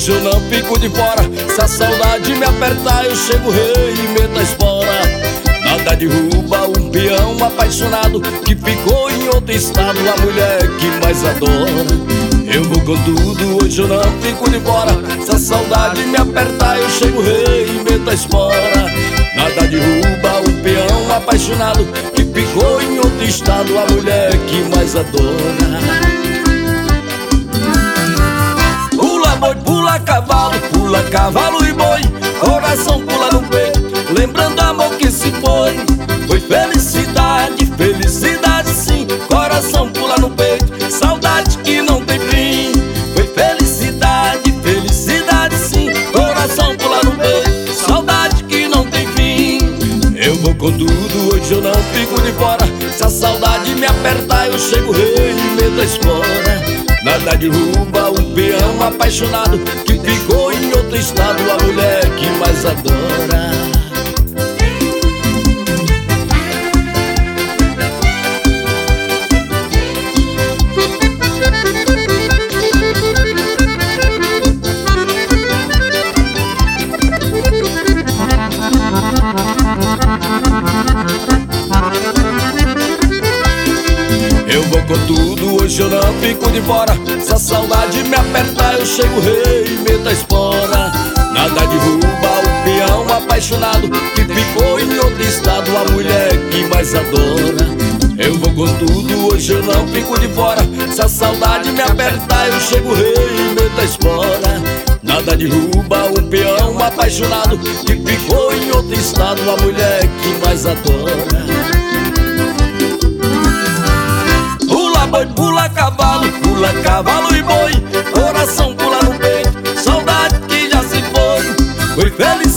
hoje eu não fico de fora. Se a saudade me apertar eu chego rei e meto a espora. Nada derruba um peão apaixonado que ficou em outro estado, a mulher que mais adora. Eu vou com tudo, hoje eu não fico de fora. Se a saudade me apertar eu chego rei e meto a espora. Nada derruba um peão apaixonado que ficou em outro estado, a mulher que mais adora. Pula boi, pula cavalo e boi, coração pula no peito, lembrando amor que se foi. Foi felicidade, felicidade sim, coração pula no peito, saudade que não tem fim. Foi felicidade, felicidade sim, coração pula no peito, saudade que não tem fim. Eu vou com tudo, hoje eu não fico de fora. Se a saudade me apertar eu chego rei e meto a espora. Nada derruba um peão apaixonado que ficou em outro estado, a mulher que mais adora. Eu vou com tudo, hoje eu não fico de fora. Se a saudade me apertar eu chego rei e meto a espora. Nada derruba o peão apaixonado que ficou em outro estado, a mulher que mais adora. Eu vou com tudo, hoje eu não fico de fora. Se a saudade me apertar eu chego rei e meto a espora. Nada derruba um peão apaixonado que ficou em outro estado, a mulher que mais adora. Pula cavalo e boi, coração pula no peito, saudade que já se foi. Foi feliz